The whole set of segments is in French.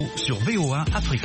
Sur VOA Afrique.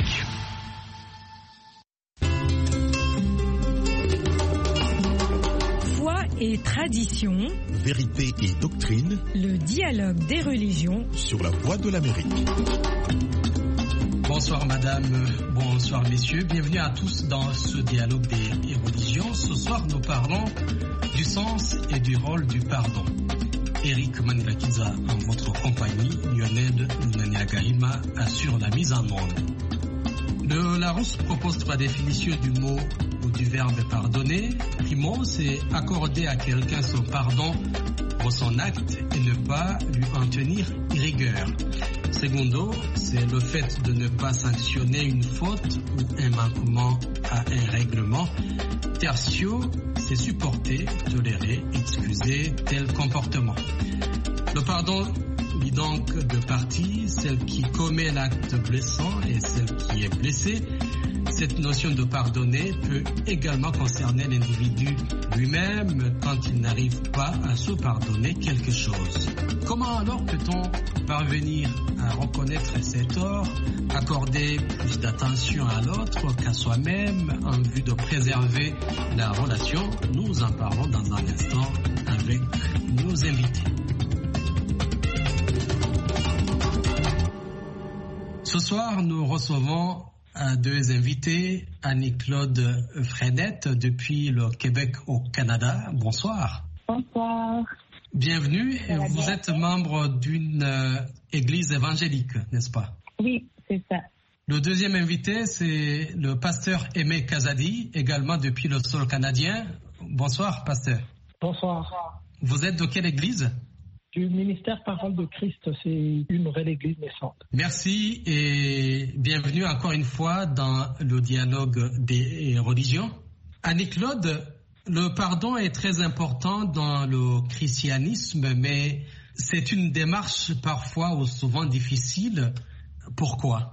Foi et tradition, vérité et doctrine, le dialogue des religions sur la Voix de l'Amérique. Bonsoir madame, bonsoir messieurs, bienvenue à tous dans ce dialogue des religions. Ce soir nous parlons du sens et du rôle du pardon. Eric Manilakiza en votre compagnie, Lionel Naniagaima assure la mise en onde. Le Larousse propose 3 définitions du mot ou du verbe pardonner. Primo, c'est accorder à quelqu'un son pardon pour son acte et ne pas lui en tenir rigueur. Secondo, c'est le fait de ne pas sanctionner une faute ou un manquement à un règlement. Tertio, c'est supporter, tolérer, excuser tel comportement. Le pardon lie donc 2 parties, celle qui commet l'acte blessant et celle qui est blessée. Cette notion de pardonner peut également concerner l'individu lui-même quand il n'arrive pas à se pardonner quelque chose. Comment alors peut-on parvenir à reconnaître ses torts, accorder plus d'attention à l'autre qu'à soi-même en vue de préserver la relation? Nous en parlons dans un instant avec nos invités. Ce soir, nous recevons 2 invités, Annie-Claude Frenette depuis le Québec au Canada. Bonsoir. Bonsoir. Bienvenue. Vous êtes membre d'une église évangélique, n'est-ce pas? Oui, c'est ça. Le deuxième invité, c'est le pasteur Aimé Kazadi, également depuis le sol canadien. Bonsoir, pasteur. Bonsoir. Vous êtes de quelle église? Du ministère Parole de Christ, c'est une nouvelle église naissante. Merci et bienvenue encore une fois dans le dialogue des religions. Annie-Claude, le pardon est très important dans le christianisme, mais c'est une démarche parfois ou souvent difficile. Pourquoi?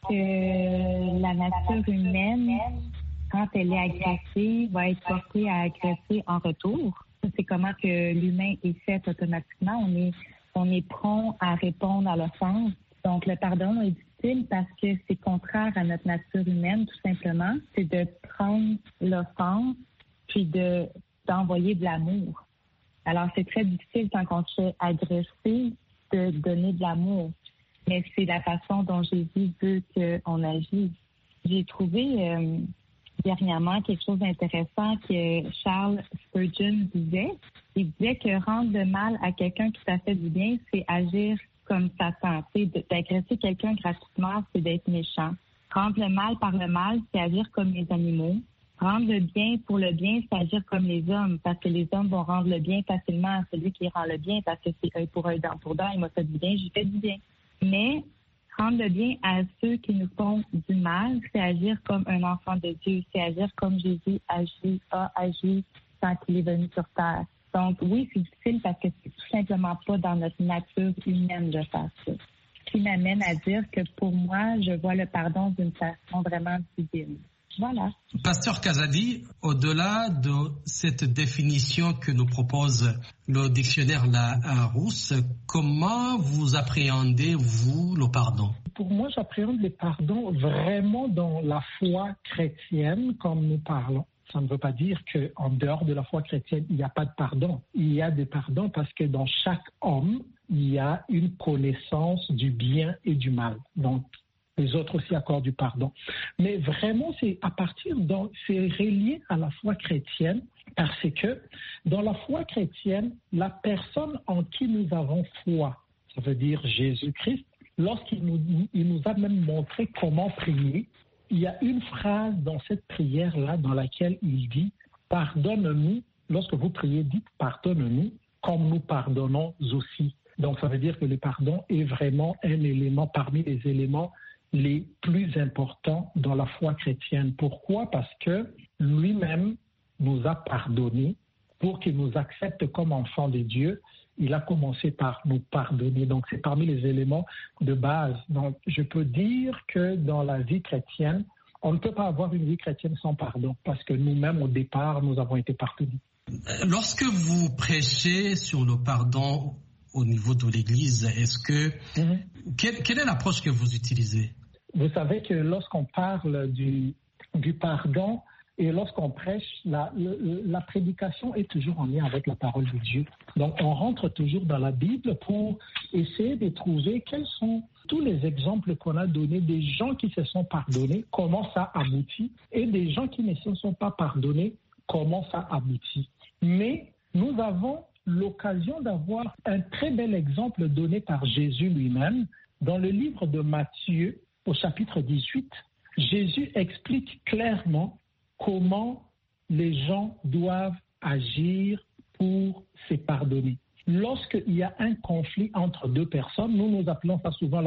La nature humaine, quand elle est agressée, va être portée à agresser en retour. C'est comment que l'humain est fait automatiquement. On est prompt à répondre à l'offense. Donc, le pardon est difficile parce que c'est contraire à notre nature humaine, tout simplement. C'est de prendre l'offense puis d'envoyer de l'amour. Alors, c'est très difficile quand on se fait agresser de donner de l'amour. Mais c'est la façon dont Jésus veut qu'on agisse. J'ai trouvé dernièrement quelque chose d'intéressant que Charles Spurgeon disait. Il disait que rendre le mal à quelqu'un qui t'a fait du bien, c'est agir comme Satan. D'agresser quelqu'un gratuitement, c'est d'être méchant. Rendre le mal par le mal, c'est agir comme les animaux. Rendre le bien pour le bien, c'est agir comme les hommes, parce que les hommes vont rendre le bien facilement à celui qui rend le bien, parce que c'est œil pour œil, dent pour dent, il m'a fait du bien, j'ai fait du bien. Mais rendre le bien à ceux qui nous font du mal, c'est agir comme un enfant de Dieu, c'est agir comme Jésus a agi quand il est venu sur terre. Donc oui, c'est difficile parce que c'est tout simplement pas dans notre nature humaine de faire ça. Ce qui m'amène à dire que pour moi, je vois le pardon d'une façon vraiment divine. Voilà. Pasteur Kazadi, au-delà de cette définition que nous propose le dictionnaire Larousse, comment vous appréhendez, vous, le pardon? Pour moi, j'appréhende le pardon vraiment dans la foi chrétienne, comme nous parlons. Ça ne veut pas dire qu'en dehors de la foi chrétienne, il n'y a pas de pardon. Il y a des pardons parce que dans chaque homme, il y a une connaissance du bien et du mal. Donc, les autres aussi accordent du pardon. Mais vraiment, c'est relié à la foi chrétienne parce que dans la foi chrétienne, la personne en qui nous avons foi, ça veut dire Jésus-Christ, lorsqu'il nous a même montré comment prier, il y a une phrase dans cette prière-là dans laquelle il dit « Pardonne-nous ». Lorsque vous priez, dites « Pardonne-nous comme nous pardonnons aussi ». Donc, ça veut dire que le pardon est vraiment un élément parmi les éléments les plus importants dans la foi chrétienne. Pourquoi? Parce que lui-même nous a pardonné pour qu'il nous accepte comme enfants de Dieu. Il a commencé par nous pardonner. Donc, c'est parmi les éléments de base. Donc, je peux dire que dans la vie chrétienne, on ne peut pas avoir une vie chrétienne sans pardon parce que nous-mêmes, au départ, nous avons été pardonnés. Lorsque vous prêchez sur le pardon au niveau de l'Église, est-ce que quelle est l'approche que vous utilisez? Vous savez que lorsqu'on parle du pardon et lorsqu'on prêche, la prédication est toujours en lien avec la parole de Dieu. Donc, on rentre toujours dans la Bible pour essayer de trouver quels sont tous les exemples qu'on a donnés des gens qui se sont pardonnés, comment ça aboutit, et des gens qui ne se sont pas pardonnés, comment ça aboutit. Mais nous avons l'occasion d'avoir un très bel exemple donné par Jésus lui-même. Dans le livre de Matthieu, au chapitre 18, Jésus explique clairement comment les gens doivent agir pour se pardonner. Lorsqu'il y a un conflit entre deux personnes, nous appelons ça souvent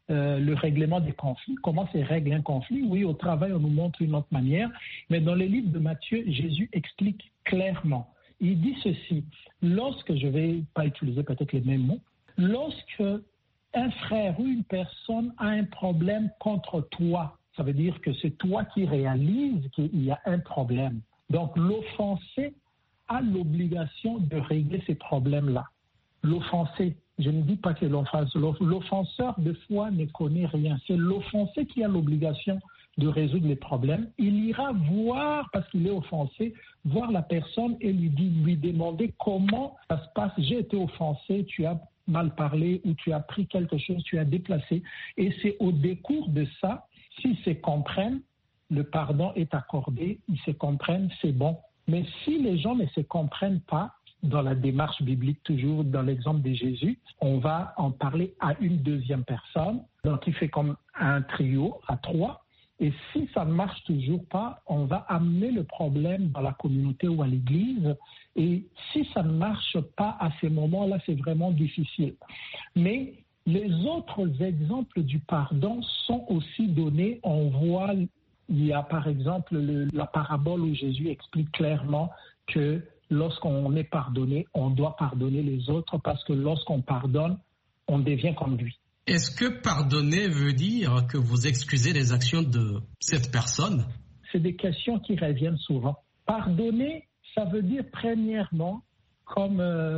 le règlement des conflits. Comment se règle un conflit? Oui, au travail, on nous montre une autre manière. Mais dans le livre de Matthieu, Jésus explique clairement. Il dit ceci, lorsque, je ne vais pas utiliser peut-être les mêmes mots, lorsque un frère ou une personne a un problème contre toi, ça veut dire que c'est toi qui réalises qu'il y a un problème. Donc, l'offensé a l'obligation de régler ces problèmes-là. L'offensé, je ne dis pas que l'offenseur, de foi, ne connaît rien. C'est l'offensé qui a l'obligation de résoudre les problèmes. Il ira voir, parce qu'il est offensé, voir la personne et lui demander comment ça se passe. J'ai été offensé, tu as mal parlé ou tu as pris quelque chose, tu as déplacé. Et c'est au décours de ça, s'ils se comprennent, le pardon est accordé, ils se comprennent, c'est bon. Mais si les gens ne se comprennent pas, dans la démarche biblique, toujours dans l'exemple de Jésus, on va en parler à une deuxième personne, donc il fait comme un trio à 3. Et si ça ne marche toujours pas, on va amener le problème dans la communauté ou à l'église. Et si ça ne marche pas à ces moments-là, c'est vraiment difficile. Mais les autres exemples du pardon sont aussi donnés. On voit, il y a par exemple la parabole où Jésus explique clairement que lorsqu'on est pardonné, on doit pardonner les autres parce que lorsqu'on pardonne, on devient comme lui. Est-ce que pardonner veut dire que vous excusez les actions de cette personne? C'est des questions qui reviennent souvent. Pardonner, ça veut dire premièrement, comme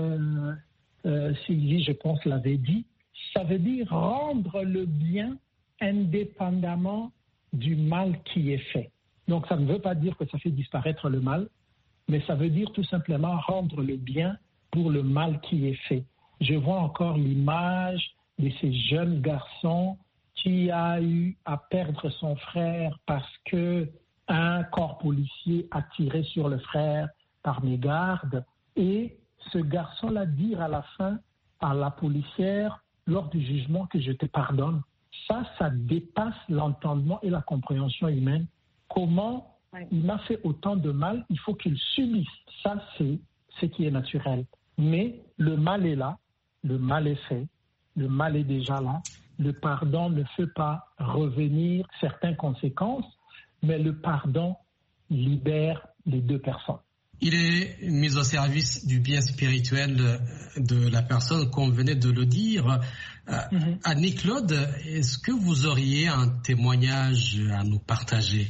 Sylvie, je pense, l'avait dit, ça veut dire rendre le bien indépendamment du mal qui est fait. Donc ça ne veut pas dire que ça fait disparaître le mal, mais ça veut dire tout simplement rendre le bien pour le mal qui est fait. Je vois encore l'image de ces jeunes garçons qui a eu à perdre son frère parce que un corps policier a tiré sur le frère par mégarde. Et ce garçon-là dit à la fin à la policière lors du jugement que je te pardonne. Ça dépasse l'entendement et la compréhension humaine. Comment il m'a fait autant de mal, il faut qu'il subisse. Ça, c'est ce qui est naturel. Mais le mal est là, le mal est fait, le mal est déjà là. Le pardon ne fait pas revenir certaines conséquences, mais le pardon libère les deux personnes. Il est mis au service du bien spirituel de la personne, comme venait de le dire. Annie-Claude, est-ce que vous auriez un témoignage à nous partager?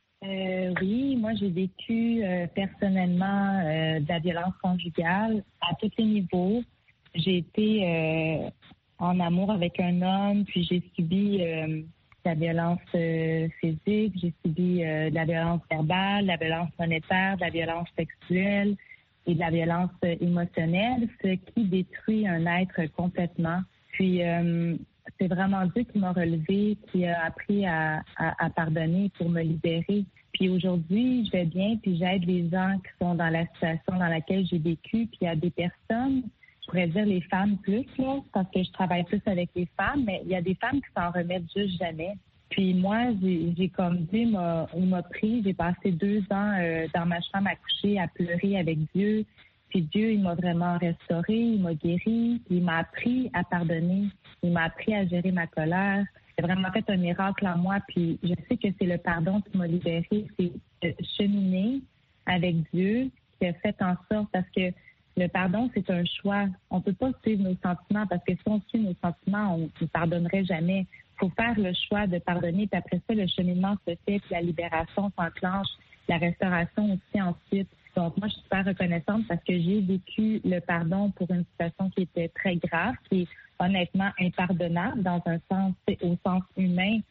Oui, moi j'ai vécu personnellement de la violence conjugale à tous les niveaux. J'ai été en amour avec un homme, puis j'ai subi de la violence physique, j'ai subi de la violence verbale, de la violence monétaire, de la violence sexuelle et de la violence émotionnelle, ce qui détruit un être complètement. Puis c'est vraiment Dieu qui m'a relevé, qui a appris à pardonner pour me libérer. Puis aujourd'hui, je vais bien, puis j'aide les gens qui sont dans la situation dans laquelle j'ai vécu. Puis il y a des personnes, je pourrais dire les femmes plus, là, parce que je travaille plus avec les femmes, mais il y a des femmes qui s'en remettent juste jamais. Puis moi, j'ai comme Dieu m'a pris, j'ai passé 2 ans dans ma chambre à coucher, à pleurer avec Dieu. Puis Dieu, il m'a vraiment restauré, il m'a guéri, il m'a appris à pardonner, il m'a appris à gérer ma colère. C'est vraiment fait un miracle en moi, puis je sais que c'est le pardon qui m'a libérée. C'est cheminer avec Dieu qui a fait en sorte, parce que le pardon, c'est un choix. On ne peut pas suivre nos sentiments, parce que si on suit nos sentiments, on ne pardonnerait jamais. Il faut faire le choix de pardonner, puis après ça, le cheminement se fait, puis la libération s'enclenche, la restauration aussi ensuite. Donc, moi, je suis super reconnaissante parce que j'ai vécu le pardon pour une situation qui était très grave, qui est honnêtement impardonnable dans un sens, au sens humain.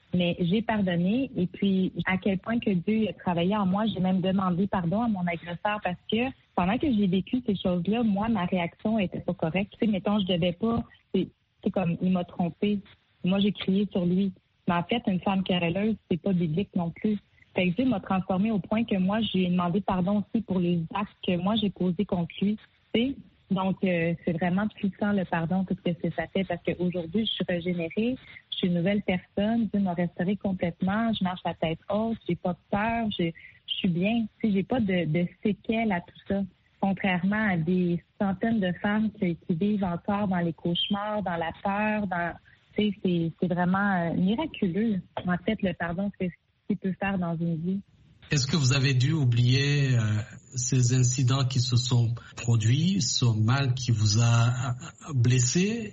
Mais j'ai pardonné et puis à quel point que Dieu a travaillé en moi, j'ai même demandé pardon à mon agresseur parce que pendant que j'ai vécu ces choses-là, moi, ma réaction était pas correcte. Tu sais, mettons, je devais pas, c'est comme, il m'a trompé. Moi, j'ai crié sur lui. Mais en fait, une femme querelleuse, c'est pas biblique non plus. Fait que Dieu m'a transformée au point que moi, j'ai demandé pardon aussi pour les actes que moi, j'ai posés contre lui. Tu sais? Donc, c'est vraiment puissant le pardon, tout ce que ça fait, parce qu'aujourd'hui, je suis régénérée, je suis une nouvelle personne, Dieu m'a restaurée complètement, je marche la tête haute, j'ai pas peur, je suis bien. Tu sais, j'ai pas de séquelles à tout ça. Contrairement à des centaines de femmes qui vivent encore dans les cauchemars, dans la peur, tu sais, c'est vraiment miraculeux, en fait, le pardon, ce qu'il peut faire dans une vie. Est-ce que vous avez dû oublier ces incidents qui se sont produits, ce mal qui vous a blessé?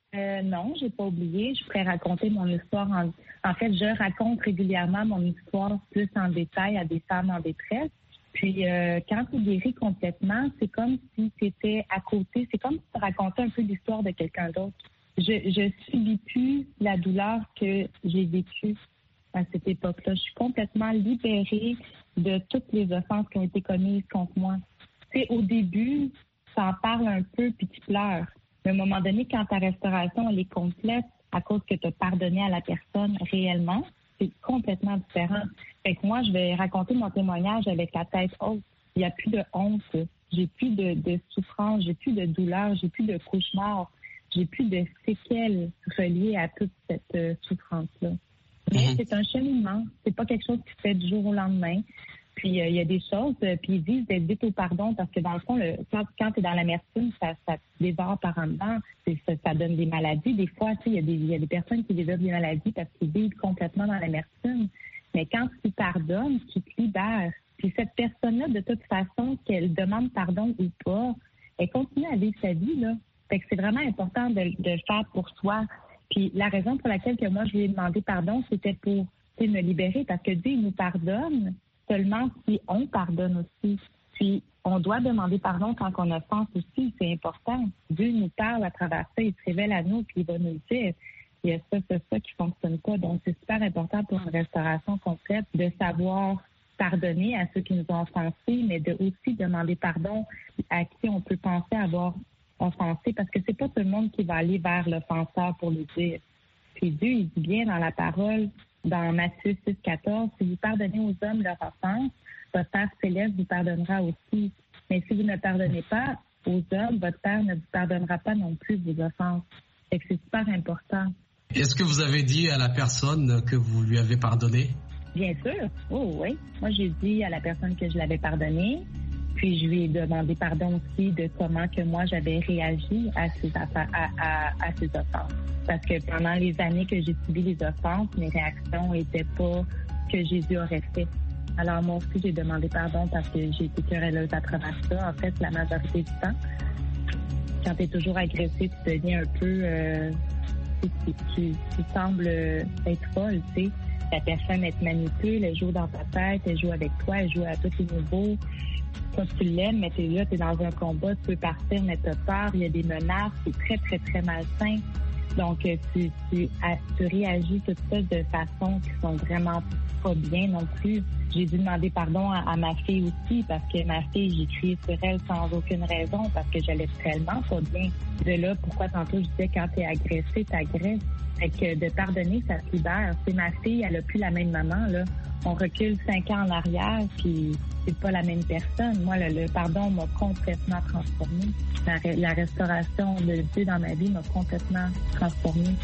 Non, j'ai pas oublié. Je pourrais raconter mon histoire. En fait, je raconte régulièrement mon histoire plus en détail à des femmes en détresse. Puis, quand tu guéris complètement, c'est comme si tu étais à côté. C'est comme si tu racontais un peu l'histoire de quelqu'un d'autre. Je subis plus la douleur que j'ai vécue à cette époque-là. Je suis complètement libérée de toutes les offenses qui ont été commises contre moi. Tu sais, au début, ça en parle un peu puis tu pleures. Mais à un moment donné, quand ta restauration elle est complète à cause que tu as pardonné à la personne réellement, c'est complètement différent. Fait que moi, je vais raconter mon témoignage avec la tête haute. Il n'y a plus de honte. J'ai plus de souffrance. J'ai plus de douleur. J'ai plus de cauchemar. J'ai plus de séquelles reliées à toute cette souffrance-là. Mais c'est un cheminement. C'est pas quelque chose qui se fait du jour au lendemain. Puis il y a des choses, puis ils disent d'être vite au pardon parce que dans le fond, quand tu es dans l'amertume, ça te dévore par en dedans. Ça donne des maladies. Des fois, tu sais, il y a des personnes qui développent des maladies parce qu'ils vivent complètement dans l'amertume. Mais quand tu pardonnes, tu te libères. Puis cette personne-là, de toute façon, qu'elle demande pardon ou pas, elle continue à vivre sa vie, là. Fait que c'est vraiment important de le faire pour soi. Puis la raison pour laquelle que moi, je lui ai demandé pardon, c'était pour me libérer parce que Dieu il nous pardonne seulement si on pardonne aussi. Puis on doit demander pardon quand on offense aussi, c'est important. Dieu nous parle à travers ça, il se révèle à nous, puis il va nous dire il y a ça qui fonctionne pas. Donc c'est super important pour une restauration complète de savoir pardonner à ceux qui nous ont offensés, mais de aussi demander pardon à qui on peut penser avoir offensé, parce que c'est pas tout le monde qui va aller vers l'offenseur pour le dire. Puis Dieu, il dit bien dans la parole, dans Matthieu 6,14, si vous pardonnez aux hommes leur offense, votre Père céleste vous pardonnera aussi. Mais si vous ne pardonnez pas aux hommes, votre Père ne vous pardonnera pas non plus vos offenses. Fait que c'est super important. Est-ce que vous avez dit à la personne que vous lui avez pardonné? Bien sûr. Oh oui. Moi, j'ai dit à la personne que je l'avais pardonné. Puis je lui ai demandé pardon aussi de comment que moi j'avais réagi à ces offenses. Parce que pendant les années que j'ai subi les offenses, mes réactions n'étaient pas que Jésus aurait fait. Alors moi aussi j'ai demandé pardon parce que j'ai été querelleuse à travers ça. En fait, la majorité du temps, quand tu es toujours agressé, tu deviens un peu... tu sembles être folle, tu sais. La personne, elle te manipule, elle joue dans ta tête, elle joue avec toi, elle joue à tous les niveaux. Toi, tu l'aimes, mais t'es là, t'es dans un combat, tu peux partir, mais t'as peur, il y a des menaces, c'est très, très, très malsain. Donc, tu réagis tout ça de façon qui sont vraiment pas bien non plus. J'ai dû demander pardon à ma fille aussi, parce que ma fille, j'ai crié sur elle sans aucune raison, parce que j'allais tellement pas bien. De là, pourquoi tantôt je disais quand t'es agressé, t'agresses. Fait que de pardonner, ça se libère. C'est ma fille, elle a plus la même maman, là. On recule 5 ans en arrière, puis c'est pas la même personne. Moi, le pardon m'a complètement transformée. La restauration de Dieu dans ma vie m'a complètement transformée.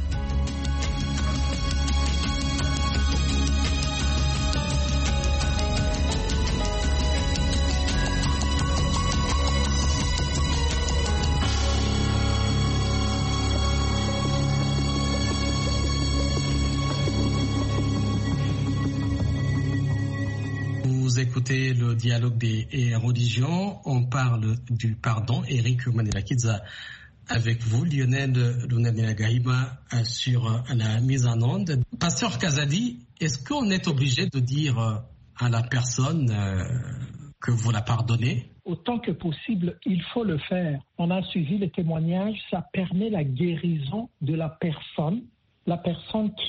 Vous écoutez le dialogue des religions. On parle du pardon. Eric Manilakidza avec vous, Lionel Lunanelagaïma sur la mise en onde. Pasteur Kazadi, est-ce qu'on est obligé de dire à la personne que vous la pardonnez? Autant que possible, il faut le faire. On a suivi le témoignage, ça permet la guérison de la personne qui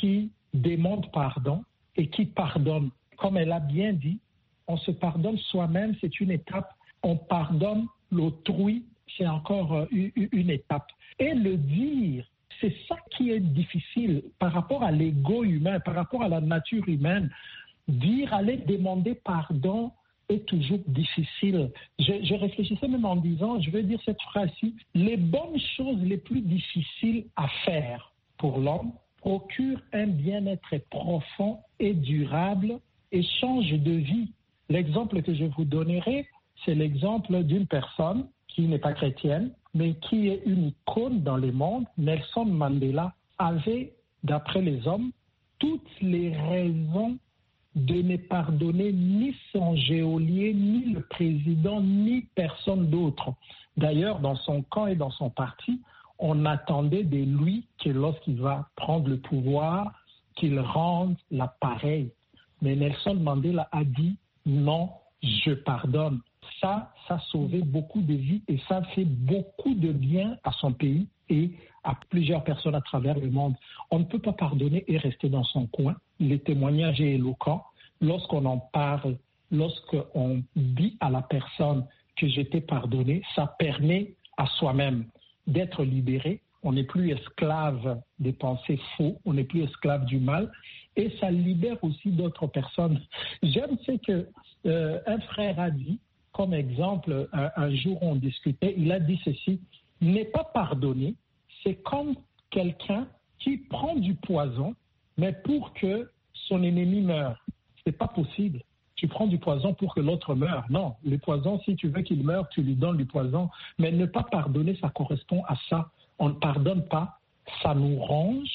demande pardon et qui pardonne. Comme elle a bien dit, on se pardonne soi-même, c'est une étape. On pardonne l'autrui, c'est encore une étape. Et le dire, c'est ça qui est difficile par rapport à l'ego humain, par rapport à la nature humaine. Dire, aller demander pardon est toujours difficile. Je réfléchissais même en disant, je vais dire cette phrase-ci, les bonnes choses les plus difficiles à faire pour l'homme procurent un bien-être profond et durable et changent de vie. L'exemple que je vous donnerai, c'est l'exemple d'une personne qui n'est pas chrétienne, mais qui est une icône dans le monde. Nelson Mandela avait, d'après les hommes, toutes les raisons de ne pardonner ni son geôlier, ni le président, ni personne d'autre. D'ailleurs, dans son camp et dans son parti, on attendait de lui que lorsqu'il va prendre le pouvoir, qu'il rende l'appareil. Mais Nelson Mandela a dit non, je pardonne. Ça a sauvé beaucoup de vies et ça fait beaucoup de bien à son pays et à plusieurs personnes à travers le monde. On ne peut pas pardonner et rester dans son coin. Le témoignage est éloquent. Lorsqu'on en parle, lorsqu'on dit à la personne que je t'ai pardonné, ça permet à soi-même d'être libéré. On n'est plus esclave des pensées faux, on n'est plus esclave du mal et ça libère aussi d'autres personnes. J'aime ce que un frère a dit, comme exemple, un jour on discutait, il a dit ceci, ne pas pardonner, c'est comme quelqu'un qui prend du poison, mais pour que son ennemi meure. C'est pas possible. Tu prends du poison pour que l'autre meure. Non, le poison, si tu veux qu'il meure, tu lui donnes du poison. Mais ne pas pardonner, ça correspond à ça. On ne pardonne pas, ça nous ronge,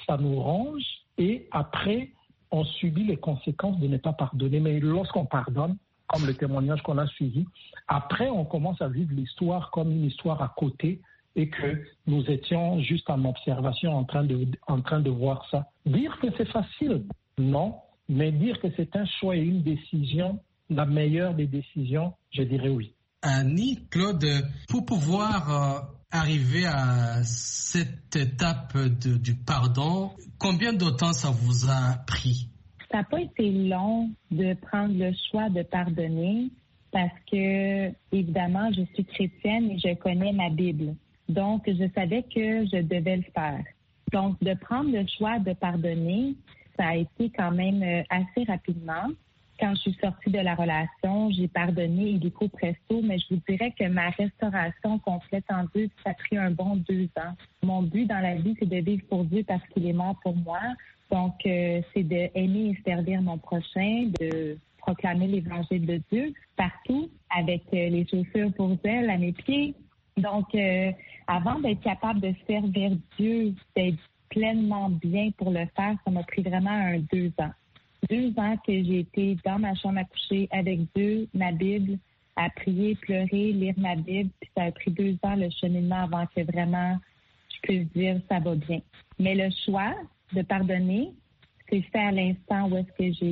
et après, on subit les conséquences de ne pas pardonner. Mais lorsqu'on pardonne, comme le témoignage qu'on a suivi, après, on commence à vivre l'histoire comme une histoire à côté et que nous étions juste en observation en train de voir ça. Dire que c'est facile, non, mais dire que c'est un choix et une décision, la meilleure des décisions, je dirais oui. Annie, Claude, pour pouvoir arriver à cette étape du pardon, combien de temps ça vous a pris? Ça n'a pas été long de prendre le choix de pardonner parce que, évidemment, je suis chrétienne et je connais ma Bible. Donc, je savais que je devais le faire. Donc, de prendre le choix de pardonner, ça a été quand même assez rapidement. Quand je suis sortie de la relation, j'ai pardonné illico presto, mais je vous dirais que ma restauration complète en Dieu, ça a pris un bon 2 ans. Mon but dans la vie, c'est de vivre pour Dieu parce qu'il est mort pour moi. Donc, c'est d'aimer et servir mon prochain, de proclamer l'évangile de Dieu partout avec les chaussures pour zèle à mes pieds. Donc, avant d'être capable de servir Dieu, d'être pleinement bien pour le faire, ça m'a pris vraiment 2 ans. 2 ans que j'ai été dans ma chambre à coucher avec Dieu, ma Bible, à prier, pleurer, lire ma Bible. Puis ça a pris 2 ans le cheminement avant que vraiment je puisse dire ça va bien. Mais le choix de pardonner, c'est fait à l'instant où est-ce que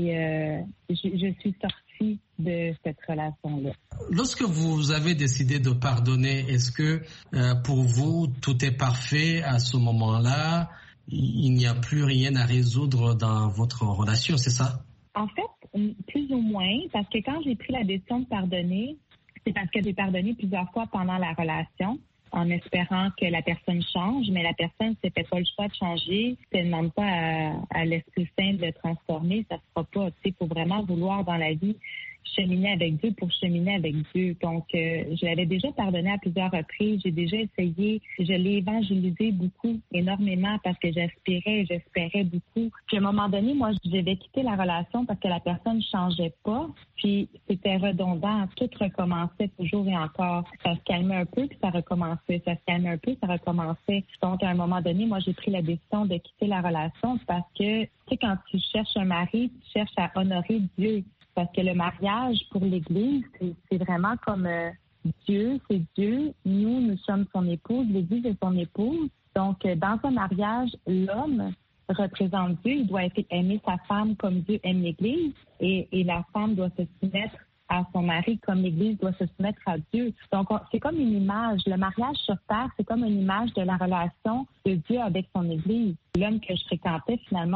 je suis sortie de cette relation-là. Lorsque vous avez décidé de pardonner, est-ce que pour vous, tout est parfait à ce moment-là? Il n'y a plus rien à résoudre dans votre relation, c'est ça? En fait, plus ou moins, parce que quand j'ai pris la décision de pardonner, c'est parce que j'ai pardonné plusieurs fois pendant la relation, en espérant que la personne change, mais la personne ne fait pas le choix de changer. Si elle ne demande pas à l'Esprit Saint de le transformer, ça ne se fera pas. Il faut vraiment vouloir dans la vie cheminer avec Dieu pour cheminer avec Dieu. Donc, je l'avais déjà pardonné à plusieurs reprises. J'ai déjà essayé. Je l'ai évangélisé beaucoup, énormément, parce que j'espérais beaucoup. Puis, à un moment donné, moi, je devais quitter la relation parce que la personne ne changeait pas. Puis, c'était redondant. Tout recommençait toujours et encore. Ça se calmait un peu, puis ça recommençait. Ça se calmait un peu, ça recommençait. Donc, à un moment donné, moi, j'ai pris la décision de quitter la relation parce que, tu sais, quand tu cherches un mari, tu cherches à honorer Dieu. Parce que le mariage pour l'Église, c'est vraiment comme Dieu, c'est Dieu. Nous sommes son épouse, l'Église est son épouse. Donc, dans un mariage, l'homme représente Dieu. Il doit aimer sa femme comme Dieu aime l'Église. Et la femme doit se soumettre à son mari comme l'Église doit se soumettre à Dieu. Donc, c'est comme une image. Le mariage sur terre, c'est comme une image de la relation de Dieu avec son Église. L'homme que je fréquentais, finalement,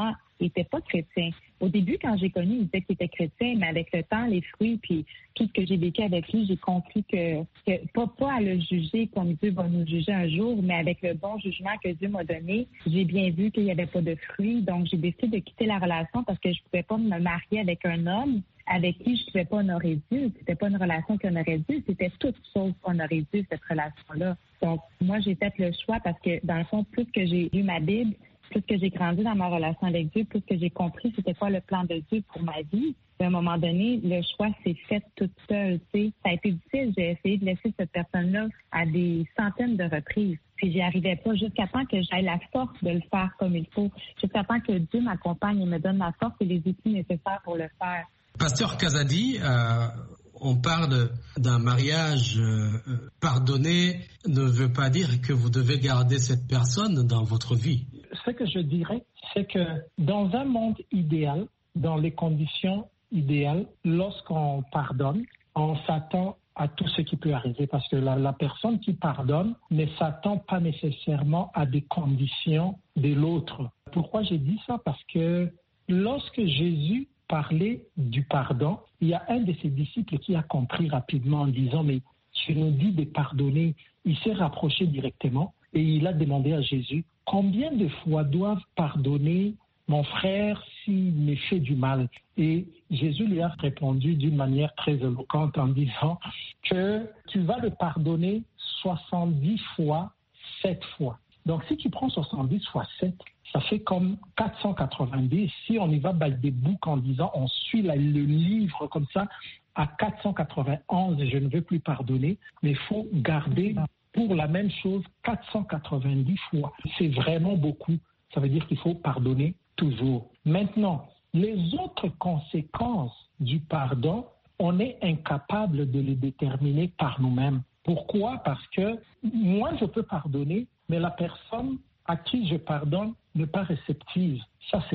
n'était pas chrétien. Au début, quand j'ai connu, il disait qu'il était chrétien, mais avec le temps, les fruits, puis tout ce que j'ai vécu avec lui, j'ai compris que pas à le juger comme Dieu va nous juger un jour, mais avec le bon jugement que Dieu m'a donné, j'ai bien vu qu'il n'y avait pas de fruits. Donc, j'ai décidé de quitter la relation parce que je ne pouvais pas me marier avec un homme avec qui je ne pouvais pas honorer Dieu. C'était pas une relation qu'on aurait dû, c'était toute chose qu'on aurait dû, cette relation-là. Donc, moi, j'ai fait le choix parce que, dans le fond, plus que j'ai lu ma Bible, plus que j'ai grandi dans ma relation avec Dieu, plus que j'ai compris c'était quoi le plan de Dieu pour ma vie. À un moment donné, le choix s'est fait toute seule. Ça a été difficile. J'ai essayé de laisser cette personne-là à des centaines de reprises. Puis j'y arrivais pas jusqu'à temps que j'aie la force de le faire comme il faut. Jusqu'à temps que Dieu m'accompagne et me donne la force et les outils nécessaires pour le faire. Pasteur Kazadi, on parle d'un mariage pardonné ne veut pas dire que vous devez garder cette personne dans votre vie. Ce que je dirais, c'est que dans un monde idéal, dans les conditions idéales, lorsqu'on pardonne, on s'attend à tout ce qui peut arriver parce que la personne qui pardonne ne s'attend pas nécessairement à des conditions de l'autre. Pourquoi j'ai dit ça? Parce que lorsque Jésus parlait du pardon, il y a un de ses disciples qui a compris rapidement en disant « Mais tu nous dis de pardonner ». Il s'est rapproché directement et il a demandé à Jésus « Combien de fois doivent pardonner mon frère s'il me fait du mal ?» Et Jésus lui a répondu d'une manière très éloquente en disant que tu vas le pardonner 70 fois, 7 fois. Donc si tu prends 70 fois 7, ça fait comme 490. Si on y va des boucs en disant on suit le livre comme ça, à 491, je ne veux plus pardonner, mais il faut garder pour la même chose 490 fois. C'est vraiment beaucoup. Ça veut dire qu'il faut pardonner toujours. Maintenant, les autres conséquences du pardon, on est incapable de les déterminer par nous-mêmes. Pourquoi? Parce que moi, je peux pardonner, mais la personne à qui je pardonne n'est pas réceptive.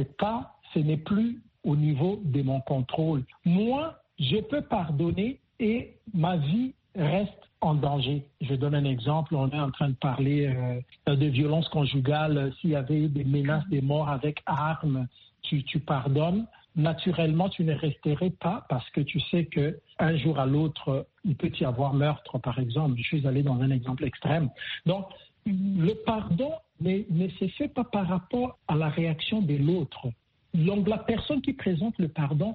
Ce n'est plus au niveau de mon contrôle. Moi, je peux pardonner et ma vie reste en danger. Je donne un exemple. On est en train de parler de violence conjugale. S'il y avait des menaces de mort avec armes, tu pardonnes. Naturellement, tu ne resterais pas parce que tu sais qu'un jour à l'autre, il peut y avoir meurtre, par exemple. Je suis allé dans un exemple extrême. Donc, le pardon ne se fait pas par rapport à la réaction de l'autre. Donc, la personne qui présente le pardon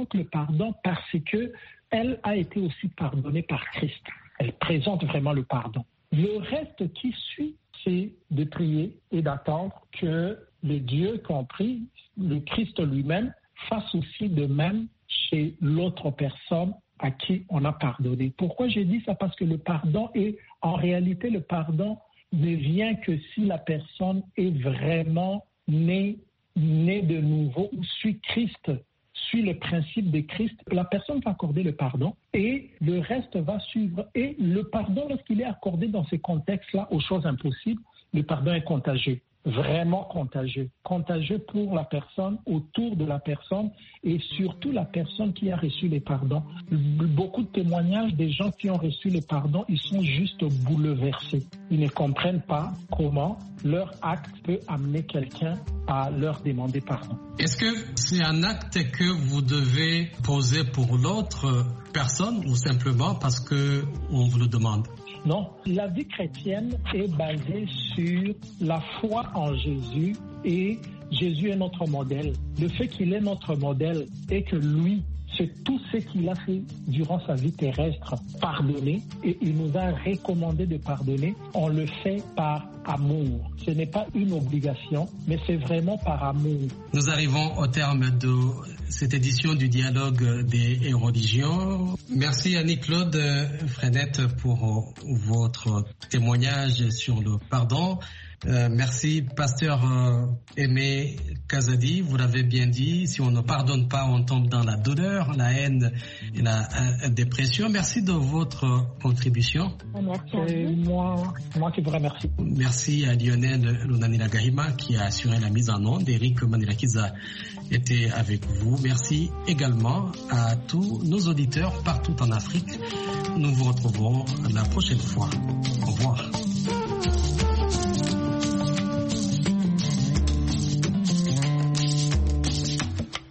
parce qu'elle a été aussi pardonnée par Christ. Elle présente vraiment le pardon. Le reste qui suit, c'est de prier et d'attendre que le Dieu compris, le Christ lui-même, fasse aussi de même chez l'autre personne à qui on a pardonné. Pourquoi j'ai dit ça? Parce que le pardon en réalité, le pardon ne vient que si la personne est vraiment née de nouveau ou suit Christ, suit le principe de Christ. La personne va accorder le pardon et le reste va suivre. Et le pardon, lorsqu'il est accordé dans ces contextes-là aux choses impossibles, le pardon est contagieux. Vraiment contagieux. Contagieux pour la personne, autour de la personne et surtout la personne qui a reçu les pardons. Beaucoup de témoignages des gens qui ont reçu les pardons, ils sont juste bouleversés. Ils ne comprennent pas comment leur acte peut amener quelqu'un à leur demander pardon. Est-ce que c'est un acte que vous devez poser pour l'autre personne ou simplement parce qu'on vous le demande? Non, la vie chrétienne est basée sur la foi en Jésus et Jésus est notre modèle. Le fait qu'il est notre modèle et que lui, c'est tout ce qu'il a fait durant sa vie terrestre, pardonner, et il nous a recommandé de pardonner, on le fait par amour. Ce n'est pas une obligation, mais c'est vraiment par amour. Nous arrivons au terme de cette édition du Dialogue des religions. Merci Annie-Claude Frenette pour votre témoignage sur le pardon. Merci Pasteur Aimé Kazadi, vous l'avez bien dit, si on ne pardonne pas, on tombe dans la douleur, la haine et la dépression. Merci de votre contribution. C'est moi qui vous remercie. Merci à Lionel Lunanila Gahima qui a assuré la mise en onde. Eric Manilakiza était avec vous. Merci également à tous nos auditeurs partout en Afrique. Nous vous retrouvons la prochaine fois. Au revoir.